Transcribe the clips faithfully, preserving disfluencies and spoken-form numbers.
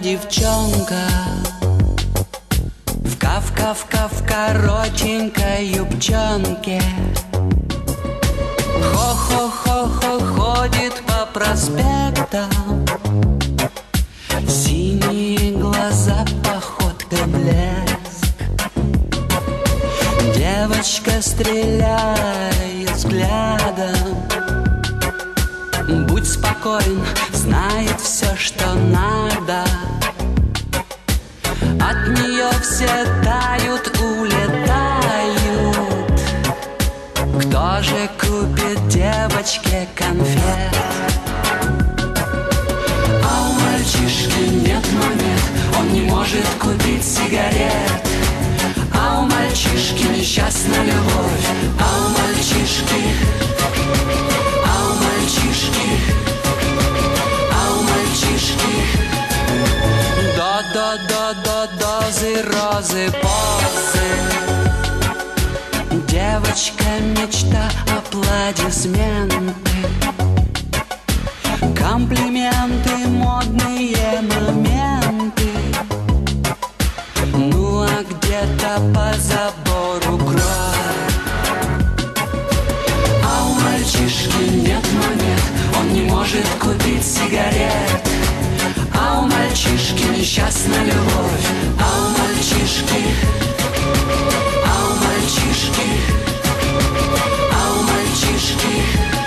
девчонка в кав-кав-кав коротенькой юбчонке. Хо-хо-хо-хо ходит по проспектам, синие глаза, походка, блеск. Девочка стреляет взглядом. Будь спокоен, знает все, что надо. От нее все тают, улетают. Кто же купит девочке конфет? А у мальчишки нет монет, он не может купить сигарет. А у мальчишки несчастна любовь, а у мальчишки, а у мальчишки, а у мальчишки до-до-до-до-дозы, розы, позы. Девочка, мечта, аплодисменты, комплименты, модные моменты. Ну а где-то по забору кровь. А у мальчишки нет монет, он не может купить сигарет. А у мальчишки несчастна любовь, а у мальчишки, а у мальчишки, а у мальчишки.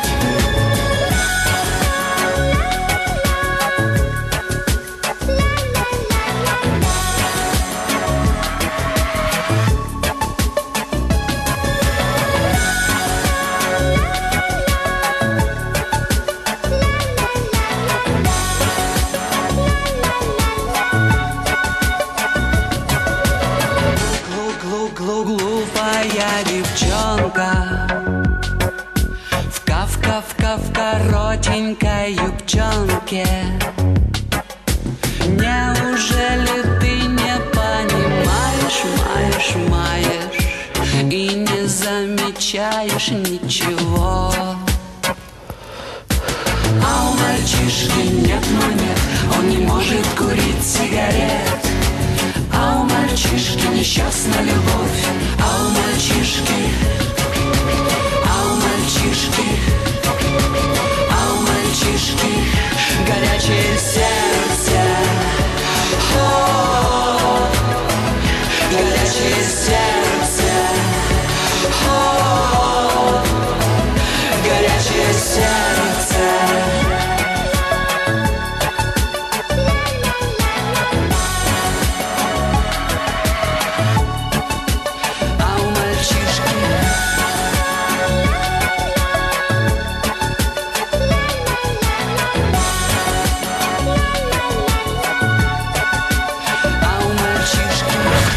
Глупая девчонка в кав-кав-кав коротенькой юбчонке. Неужели ты не понимаешь, маешь, маешь и не замечаешь ничего? А у мальчишки нет монет, он не может курить